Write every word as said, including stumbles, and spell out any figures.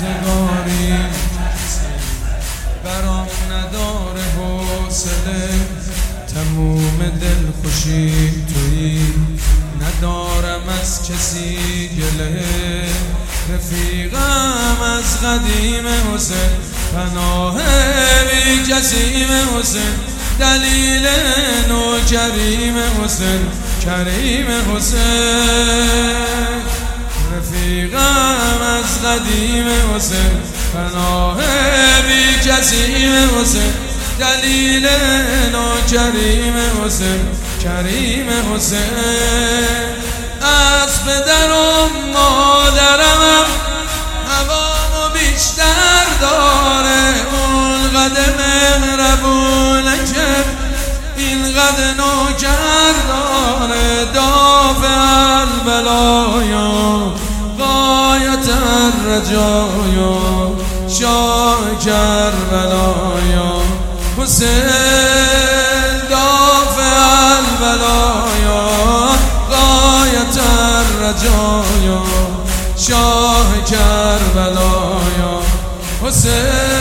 روزگاری برام نداره حوصله، تموم دل خوشی تویی، ندارم از کسی گله. رفیقم از قدیم حسین، پناه بی کسیم حسین، دلیل نوکریم حسین، کریم حسین. رفیقم از قدیم حسین، پناه بی کسیم حسین، دلیل نوکریم حسین، کریم حسین. از پدرم مادرم هوامو بیشتر داره، اون قد مهربونه که این قد نوکر داره. دافع البلایا غایت الرجایا، شاه کربلایا حسین. دافع البلایا غایت الرجایا، شاه کربلایا حسین.